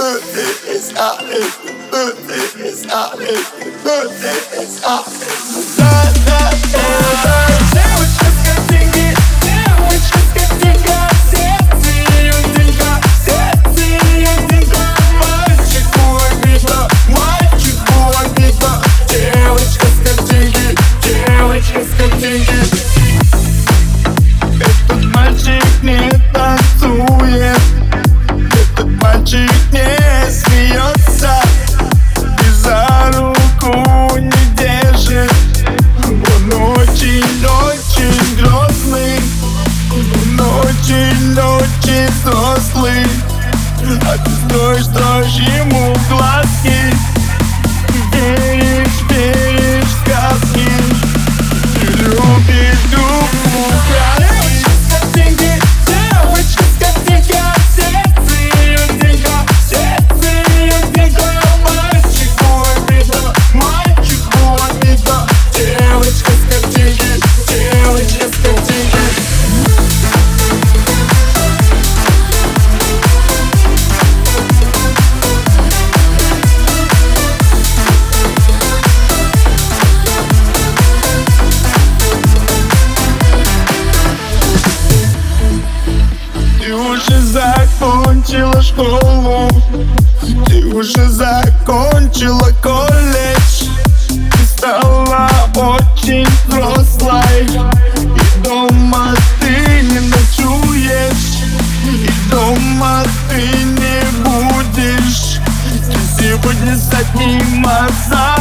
it's hot, it's hot, it's hot. Девочка с картинки, девочка с картинки, сердце ее деньга, сердце ее деньга. Мальчику обидно, мальчику обидно. Девочка с картинки, девочка с картинки. Этот мальчик не танцует, этот мальчик не смеется и за руку не держит. Он очень-очень грозный, он очень-очень взрослый. А ты строишь ему глазки, веришь в сказки, ты любишь группу краски. Девочка с картинки, сердце ее деньга, сердце ее деньга. Мальчику обидно, мальчику обидно. Девочка с картинки, девочка с картинки. Ты уже закончила школу, ты уже закончила колледж. Ты стала очень взрослой, и дома ты не ночуешь, и дома ты не будешь. Ты сегодня с одним отцом.